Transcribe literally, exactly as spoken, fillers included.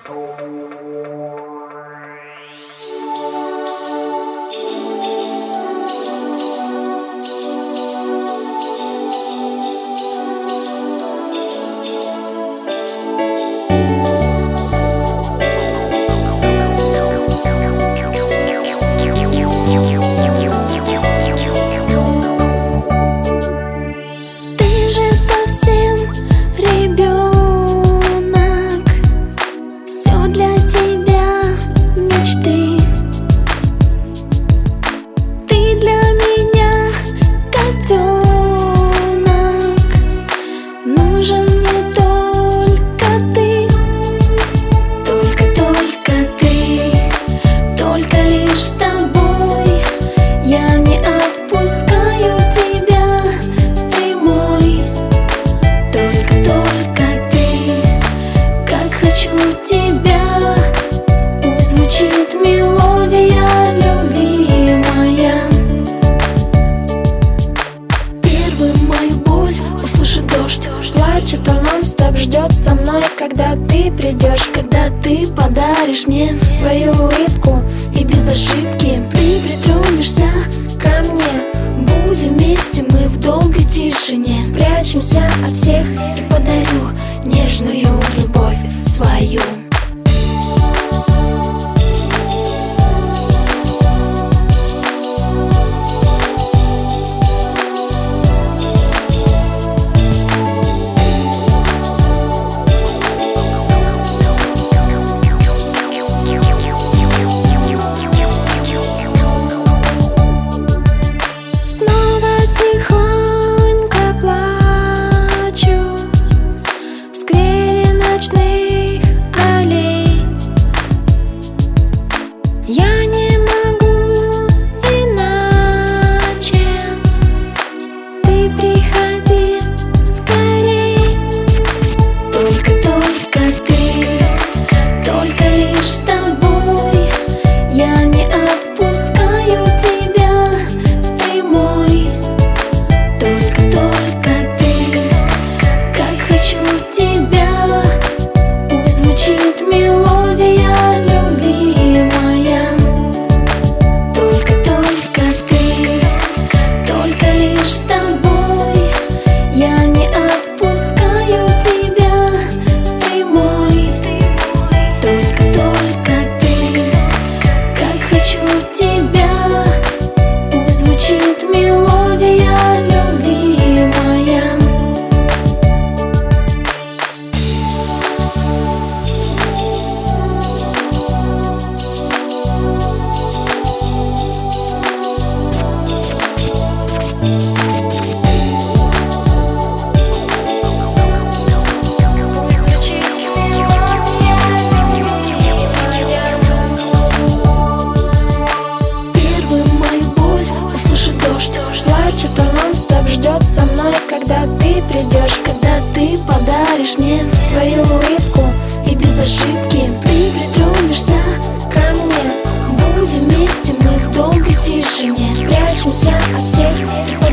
Плачет он нон-стоп, ждет со мной, когда ты придешь, когда ты подаришь мне свою улыбку и без ошибки ты притронешься ко мне. Будем вместе мы в долгой тишине, спрячемся от всех и подарю нежную любовь свою. Я не могу иначе. Ты приходи скорей. Только-только ты, только лишь с тобой. Я не отпускаю тебя, ты мой. Только-только ты, как хочу тебя. Пусть звучит мелодия любви моя. С тобой я не отпускаю тебя, ты мой. Только-только ты, как хочу тебя. Пусть звучит мелодия любви моя. Плачет он нон-стоп, ждет со мной, когда ты придешь, когда ты подаришь мне свою улыбку и без ошибки ты притронешься ко мне. Будем вместе мы в долгой тишине, спрячемся от всех.